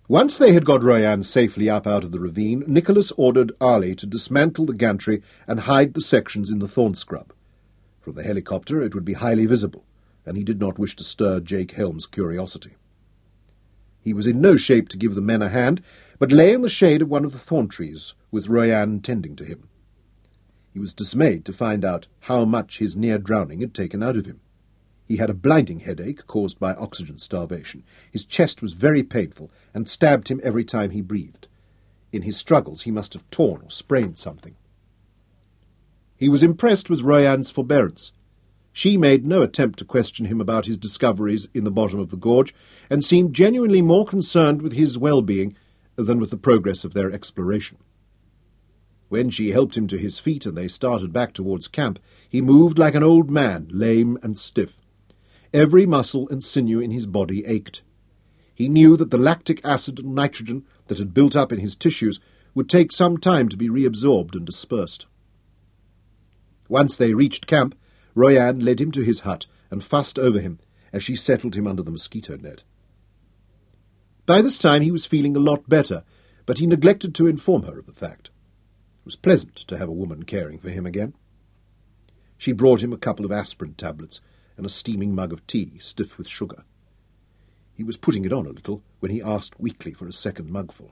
Once they had got Royan safely up out of the ravine, Nicholas ordered Arley to dismantle the gantry and hide the sections in the thorn scrub. From the helicopter it would be highly visible, and he did not wish to stir Jake Helm's curiosity. He was in no shape to give the men a hand, but lay in the shade of one of the thorn trees, with Royan tending to him. He was dismayed to find out how much his near drowning had taken out of him. He had a blinding headache caused by oxygen starvation. His chest was very painful and stabbed him every time he breathed. In his struggles he must have torn or sprained something. He was impressed with Royan's forbearance. She made no attempt to question him about his discoveries in the bottom of the gorge, and seemed genuinely more concerned with his well-being than with the progress of their exploration. When she helped him to his feet and they started back towards camp, he moved like an old man, lame and stiff. Every muscle and sinew in his body ached. He knew that the lactic acid and nitrogen that had built up in his tissues would take some time to be reabsorbed and dispersed. Once they reached camp, Royan led him to his hut and fussed over him as she settled him under the mosquito net. By this time he was feeling a lot better, but he neglected to inform her of the fact. It was pleasant to have a woman caring for him again. She brought him a couple of aspirin tablets and a steaming mug of tea, stiff with sugar. He was putting it on a little when he asked weakly for a second mugful.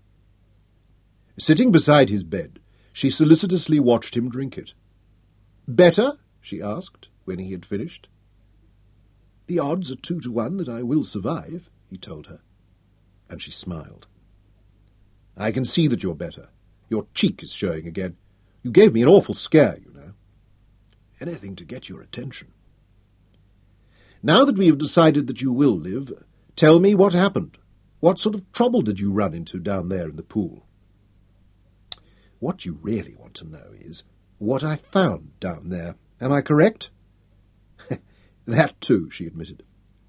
Sitting beside his bed, she solicitously watched him drink it. "Better?" she asked, when he had finished. "The odds are 2 to 1 that I will survive," he told her, and she smiled. "I can see that you're better. Your cheek is showing again. You gave me an awful scare, you know." "Anything to get your attention." "Now that we have decided that you will live, tell me what happened. What sort of trouble did you run into down there in the pool?" "What you really want to know is what I found down there. Am I correct?" "That too," she admitted.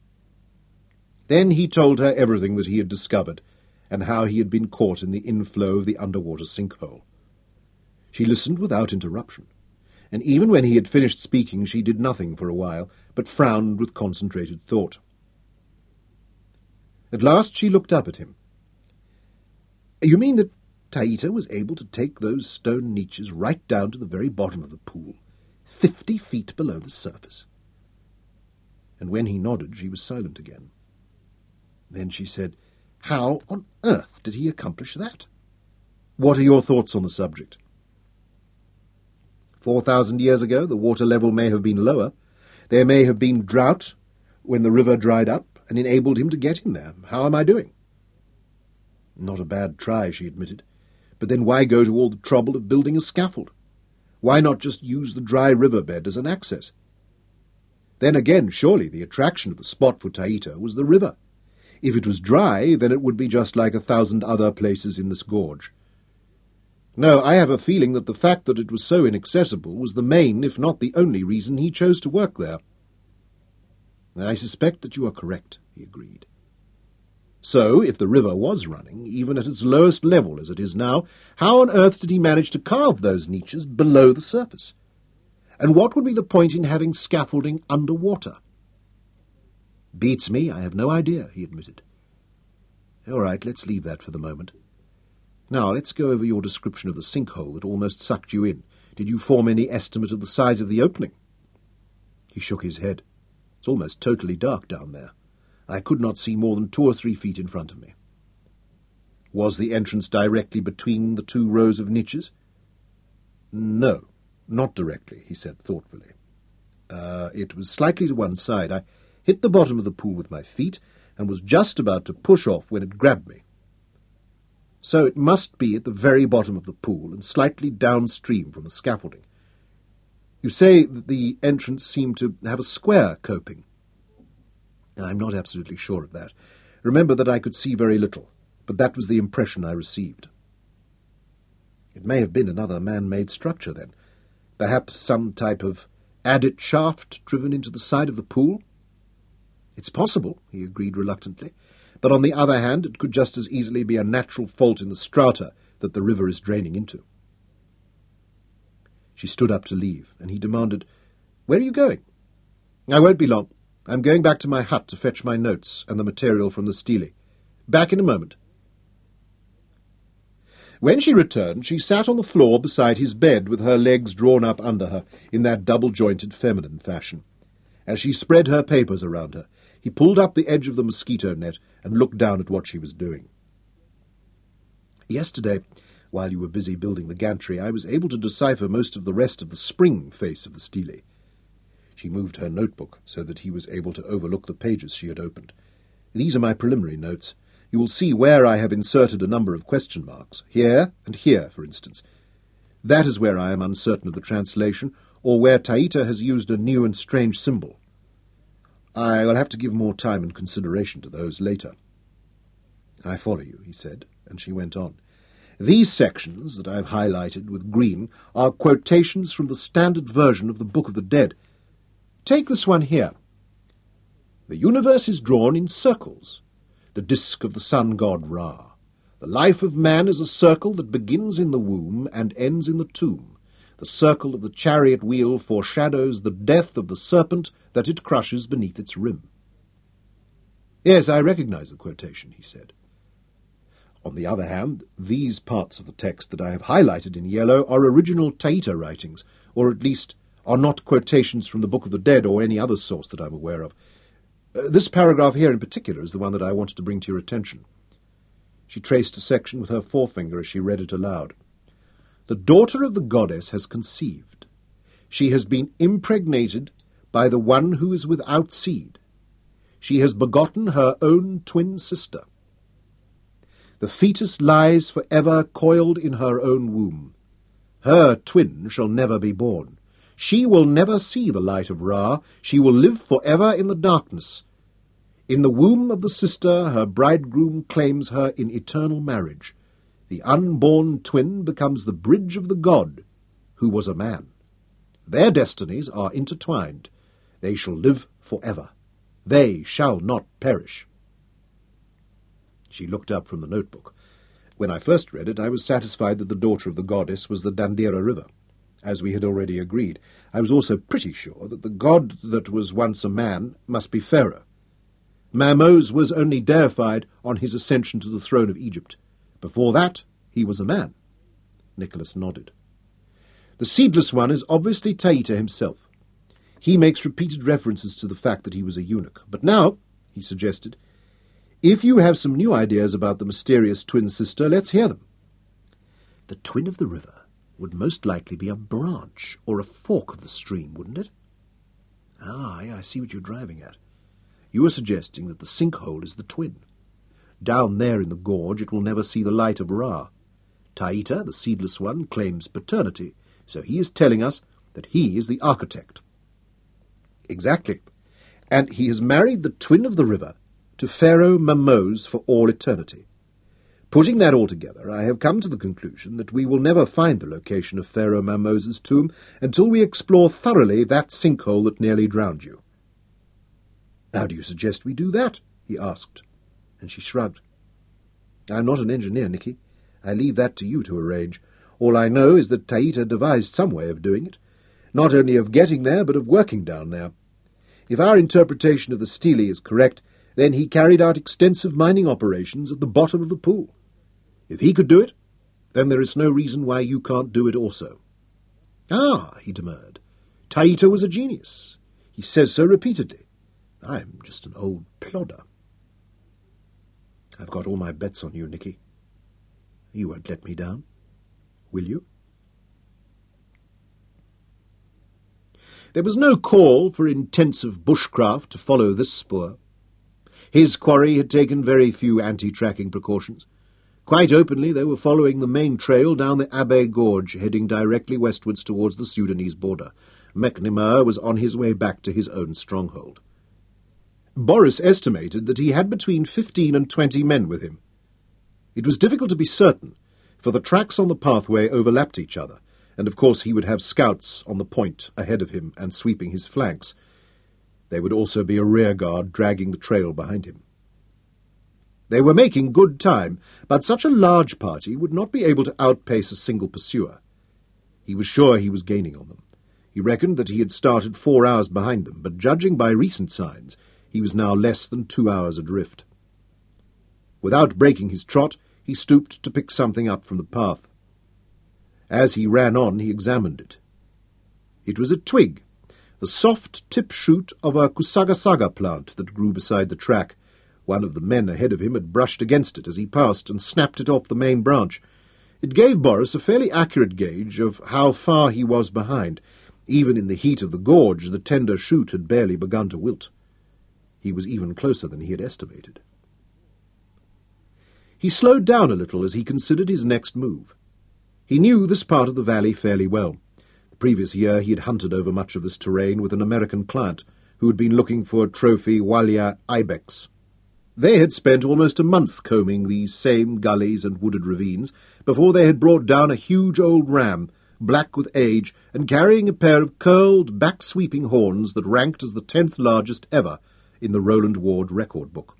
Then he told her everything that he had discovered, and how he had been caught in the inflow of the underwater sinkhole. She listened without interruption, and even when he had finished speaking she did nothing for a while, but frowned with concentrated thought. At last she looked up at him. "You mean that Taita was able to take those stone niches right down to the very bottom of the pool, 50 feet below the surface?" And when he nodded, she was silent again. Then she said, "How on earth did he accomplish that? What are your thoughts on the subject?" 4,000 years ago, the water level may have been lower. There may have been drought when the river dried up and enabled him to get in there. How am I doing?" "Not a bad try," she admitted. "But then why go to all the trouble of building a scaffold? Why not just use the dry riverbed as an access? Then again, surely the attraction of the spot for Taita was the river. If it was dry, then it would be just like 1,000 other places in this gorge. No, I have a feeling that the fact that it was so inaccessible was the main, if not the only, reason he chose to work there." "I suspect that you are correct," he agreed. "So, if the river was running, even at its lowest level as it is now, how on earth did he manage to carve those niches below the surface? And what would be the point in having scaffolding underwater?" "Beats me, I have no idea," he admitted. "All right, let's leave that for the moment. Now, let's go over your description of the sinkhole that almost sucked you in. Did you form any estimate of the size of the opening?" He shook his head. "It's almost totally dark down there. I could not see more than 2 or 3 feet in front of me." "Was the entrance directly between the 2 rows of niches?" "No, not directly," he said thoughtfully. It was slightly to one side. I hit the bottom of the pool with my feet and was just about to push off when it grabbed me. So it must be at the very bottom of the pool and slightly downstream from the scaffolding. You say that the entrance seemed to have a square coping. I'm not absolutely sure of that. Remember that I could see very little, but that was the impression I received." "It may have been another man-made structure, then. Perhaps some type of adit shaft driven into the side of the pool?" "It's possible," he agreed reluctantly. "But on the other hand, it could just as easily be a natural fault in the strata that the river is draining into." She stood up to leave, and he demanded, "Where are you going?" "I won't be long. I'm going back to my hut to fetch my notes and the material from the stele. Back in a moment." When she returned, she sat on the floor beside his bed with her legs drawn up under her in that double-jointed feminine fashion. As she spread her papers around her, he pulled up the edge of the mosquito net and looked down at what she was doing. Yesterday, while you were busy building the gantry, I was able to decipher most of the rest of the spring face of the stele. She moved her notebook so that he was able to overlook the pages she had opened. These are my preliminary notes. You will see where I have inserted a number of question marks. Here and here, for instance. That is where I am uncertain of the translation, or where Taita has used a new and strange symbol. I will have to give more time and consideration to those later. I follow you, he said, and she went on. These sections that I have highlighted with green are quotations from the standard version of the Book of the Dead. Take this one here. The universe is drawn in circles, the disk of the sun god Ra. The life of man is a circle that begins in the womb and ends in the tomb. The circle of the chariot wheel foreshadows the death of the serpent that it crushes beneath its rim. Yes, I recognize the quotation, he said. On the other hand, these parts of the text that I have highlighted in yellow are original Taita writings, or at least are not quotations from the Book of the Dead or any other source that I'm aware of. This paragraph here in particular is the one that I wanted to bring to your attention. She traced a section with her forefinger as she read it aloud. The daughter of the goddess has conceived. She has been impregnated by the one who is without seed. She has begotten her own twin sister. The fetus lies for ever coiled in her own womb. Her twin shall never be born. She will never see the light of Ra. She will live for ever in the darkness. In the womb of the sister, her bridegroom claims her in eternal marriage. The unborn twin becomes the bridge of the god, who was a man. Their destinies are intertwined. They shall live forever. They shall not perish. She looked up from the notebook. When I first read it, I was satisfied that the daughter of the goddess was the Dandira River. As we had already agreed, I was also pretty sure that the god that was once a man must be Pharaoh. Mamose was only deified on his ascension to the throne of Egypt. Before that, he was a man. Nicholas nodded. The seedless one is obviously Taita himself. He makes repeated references to the fact that he was a eunuch. But now, he suggested, if you have some new ideas about the mysterious twin sister, let's hear them. The twin of the river would most likely be a branch or a fork of the stream, wouldn't it? Ah, I see what you're driving at. You are suggesting that the sinkhole is the twin. Down there in the gorge it will never see the light of Ra. Taita, the seedless one, claims paternity, so he is telling us that he is the architect. Exactly. And he has married the twin of the river to Pharaoh Mamose for all eternity. Putting that all together, I have come to the conclusion that we will never find the location of Pharaoh Mamose's tomb until we explore thoroughly that sinkhole that nearly drowned you. How do you suggest we do that? He asked, and she shrugged. I'm not an engineer, Nicky. I leave that to you to arrange. All I know is that Taita devised some way of doing it, not only of getting there, but of working down there. If our interpretation of the stele is correct, then he carried out extensive mining operations at the bottom of the pool. If he could do it, then there is no reason why you can't do it also. Ah, he demurred. Taita was a genius. He says so repeatedly. I'm just an old plodder. I've got all my bets on you, Nicky. You won't let me down, will you? There was no call for intensive bushcraft to follow this spoor. His quarry had taken very few anti-tracking precautions. Quite openly, they were following the main trail down the Abbey Gorge, heading directly westwards towards the Sudanese border. McNamara was on his way back to his own stronghold. Boris estimated that he had between 15 and 20 men with him. It was difficult to be certain, for the tracks on the pathway overlapped each other, and of course he would have scouts on the point ahead of him and sweeping his flanks. There would also be a rearguard dragging the trail behind him. They were making good time, but such a large party would not be able to outpace a single pursuer. He was sure he was gaining on them. He reckoned that he had started 4 hours behind them, but judging by recent signs, he was now less than 2 hours adrift. Without breaking his trot, he stooped to pick something up from the path. As he ran on, he examined it. It was a twig, the soft tip shoot of a kusagasaga plant that grew beside the track. One of the men ahead of him had brushed against it as he passed and snapped it off the main branch. It gave Boris a fairly accurate gauge of how far he was behind. Even in the heat of the gorge, the tender shoot had barely begun to wilt. He was even closer than he had estimated. He slowed down a little as he considered his next move. He knew this part of the valley fairly well. The previous year he had hunted over much of this terrain with an American client who had been looking for trophy Walia ibex. They had spent almost a month combing these same gullies and wooded ravines before they had brought down a huge old ram, black with age, and carrying a pair of curled, back-sweeping horns that ranked as the 10th largest ever in the Roland Ward record book.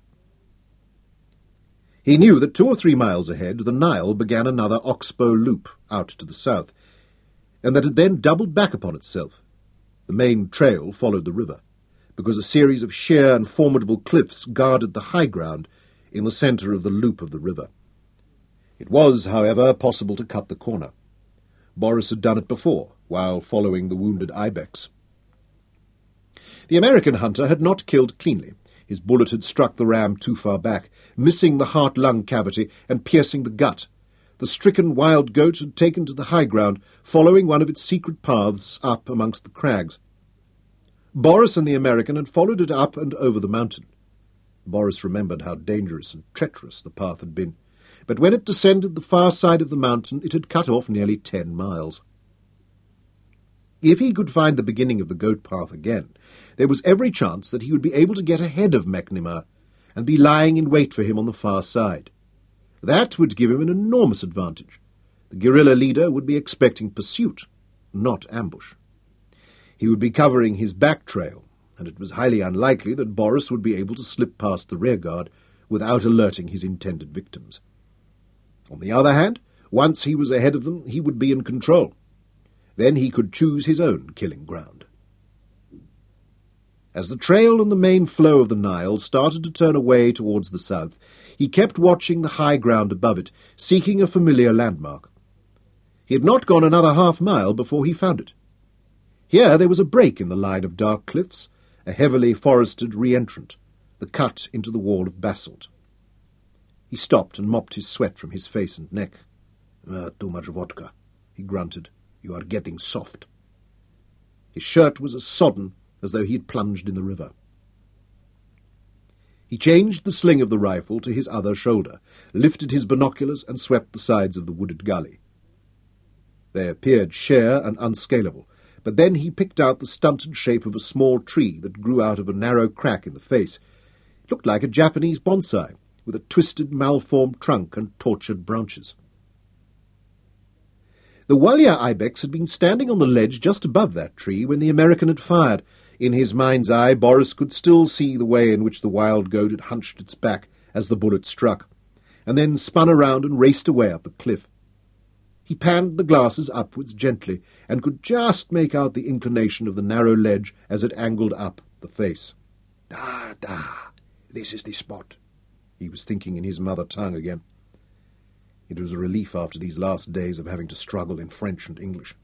He knew that 2 or 3 miles ahead the Nile began another oxbow loop out to the south, and that it then doubled back upon itself. The main trail followed the river, because a series of sheer and formidable cliffs guarded the high ground in the centre of the loop of the river. It was, however, possible to cut the corner. Boris had done it before, while following the wounded ibex. The American hunter had not killed cleanly. His bullet had struck the ram too far back, missing the heart-lung cavity and piercing the gut. The stricken wild goat had taken to the high ground, following one of its secret paths up amongst the crags. Boris and the American had followed it up and over the mountain. Boris remembered how dangerous and treacherous the path had been, but when it descended the far side of the mountain it had cut off nearly 10 miles. If he could find the beginning of the goat path again, there was every chance that he would be able to get ahead of MacNamara and be lying in wait for him on the far side. That would give him an enormous advantage. The guerrilla leader would be expecting pursuit, not ambush. He would be covering his back trail, and it was highly unlikely that Boris would be able to slip past the rearguard without alerting his intended victims. On the other hand, once he was ahead of them, he would be in control. Then he could choose his own killing ground. As the trail and the main flow of the Nile started to turn away towards the south, he kept watching the high ground above it, seeking a familiar landmark. He had not gone another half-mile before he found it. Here there was a break in the line of dark cliffs, a heavily forested re-entrant, the cut into the wall of basalt. He stopped and mopped his sweat from his face and neck. Too much vodka," he grunted. "You are getting soft." His shirt was as sodden as though he had plunged in the river. He changed the sling of the rifle to his other shoulder, lifted his binoculars and swept the sides of the wooded gully. They appeared sheer and unscalable, but then he picked out the stunted shape of a small tree that grew out of a narrow crack in the face. It looked like a Japanese bonsai, with a twisted, malformed trunk and tortured branches. The Walia ibex had been standing on the ledge just above that tree when the American had fired. In his mind's eye, Boris could still see the way in which the wild goat had hunched its back as the bullet struck, and then spun around and raced away up the cliff. He panned the glasses upwards gently, and could just make out the inclination of the narrow ledge as it angled up the face. Da, this is the spot," he was thinking in his mother tongue again. It was a relief after these last days of having to struggle in French and English.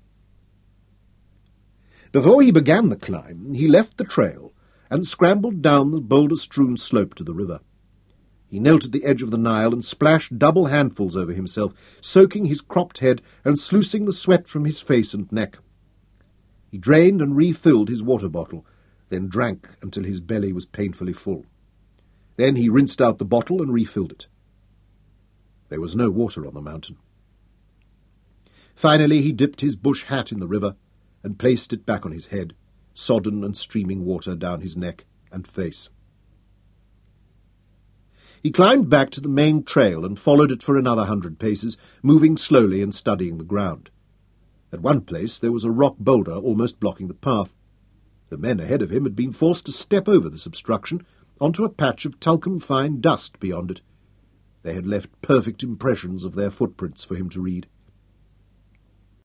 Before he began the climb, he left the trail and scrambled down the boulder-strewn slope to the river. He knelt at the edge of the Nile and splashed double handfuls over himself, soaking his cropped head and sluicing the sweat from his face and neck. He drained and refilled his water bottle, then drank until his belly was painfully full. Then he rinsed out the bottle and refilled it. There was no water on the mountain. Finally he dipped his bush hat in the river and placed it back on his head, sodden and streaming water down his neck and face. He climbed back to the main trail and followed it for another 100 paces, moving slowly and studying the ground. At one place there was a rock boulder almost blocking the path. The men ahead of him had been forced to step over this obstruction onto a patch of talcum-fine dust beyond it. They had left perfect impressions of their footprints for him to read.